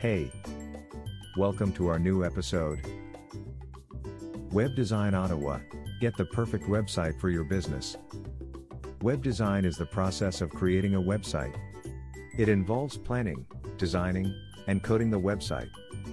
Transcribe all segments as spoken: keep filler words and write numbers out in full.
Hey! Welcome to our new episode. Web Design Ottawa. Get the perfect website for your business. Web design is the process of creating a website. It involves planning, designing, and coding the website.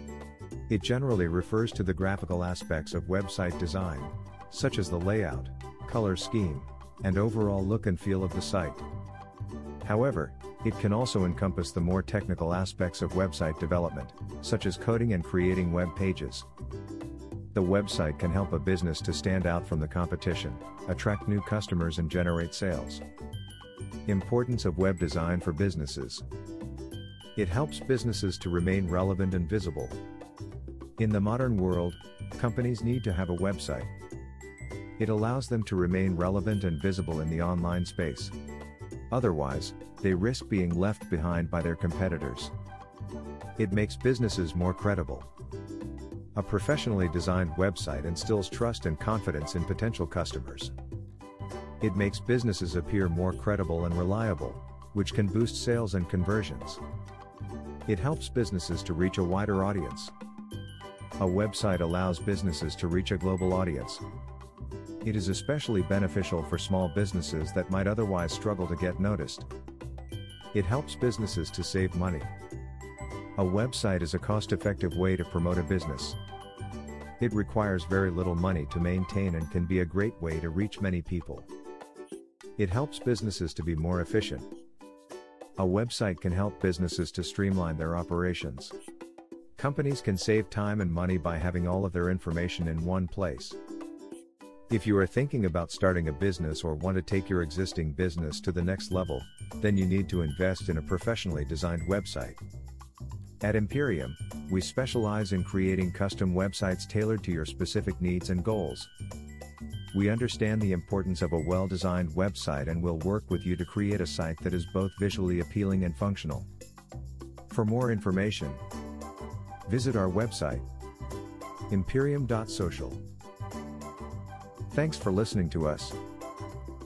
It generally refers to the graphical aspects of website design, such as the layout, color scheme, and overall look and feel of the site. However, it can also encompass the more technical aspects of website development, such as coding and creating web pages. The website can help a business to stand out from the competition, attract new customers and generate sales. Importance of web design for businesses. It helps businesses to remain relevant and visible. In the modern world, companies need to have a website. It allows them to remain relevant and visible in the online space. Otherwise, they risk being left behind by their competitors. It makes businesses more credible. A professionally designed website instills trust and confidence in potential customers. It makes businesses appear more credible and reliable, which can boost sales and conversions. It helps businesses to reach a wider audience. A website allows businesses to reach a global audience. It is especially beneficial for small businesses that might otherwise struggle to get noticed. It helps businesses to save money. A website is a cost-effective way to promote a business. It requires very little money to maintain and can be a great way to reach many people. It helps businesses to be more efficient. A website can help businesses to streamline their operations. Companies can save time and money by having all of their information in one place. If you are thinking about starting a business or want to take your existing business to the next level, then you need to invest in a professionally designed website. At Imperium, we specialize in creating custom websites tailored to your specific needs and goals. We understand the importance of a well-designed website and will work with you to create a site that is both visually appealing and functional. For more information, visit our website, imperium dot social. Thanks for listening to us.